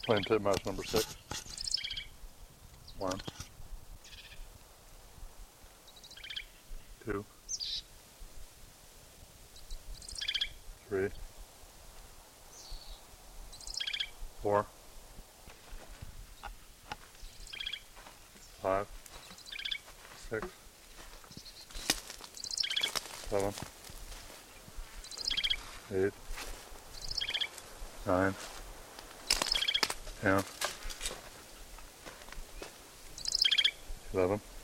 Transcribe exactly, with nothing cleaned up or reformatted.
Flame tip mouse number six. One, two, three, four, five, six, seven, eight, nine, ten, eleven,